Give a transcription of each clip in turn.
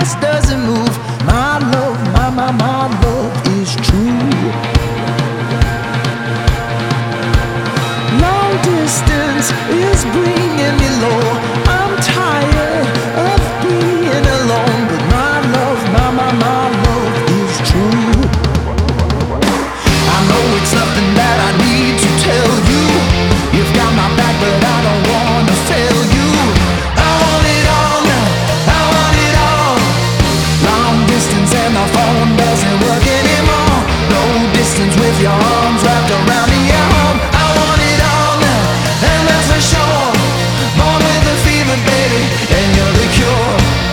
just doesn't move. My love, my love is true. Long distance is bringing me low. I'm tired of being alone, but my love, my love is true. I know it's nothing that I need to tell you. You've got my back, but I don't wanna fail you. I want it all now, I want it all. Long distance and the phone doesn't work anymore. No distance with your arms wrapped around me at home. I want it all now, and that's for sure. Born with the fever, baby, and you're the cure.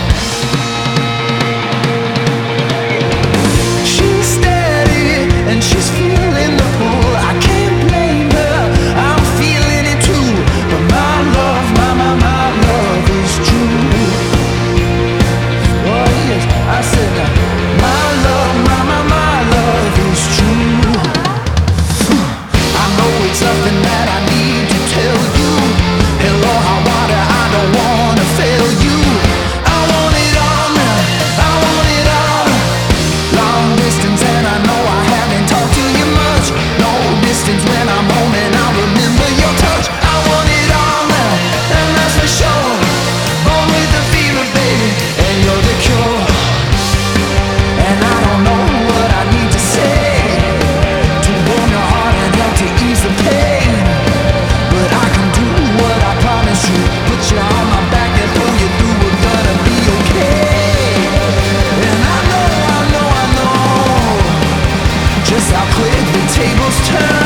She's steady and she's feeling the pull. I can't blame her, I'm feeling it too. But my love, my love is true. Oh yes, I said that. My love, my love is true. I know it's something that I need to tell you. Hello, hot water, I don't wanna fail you. I want it all now, I want it all. Long distance and I know I haven't talked to you much. No distance when I'm home and I remember your touch. I want it all now, and that's for sure. Born with the fever, baby, and you're the cure. And I don't know what I need to say to warm your heart and help to ease the pain, but I can do what I promised you. Put you on my back and pull you through. We're gonna be okay. And I know just how quick the tables turn.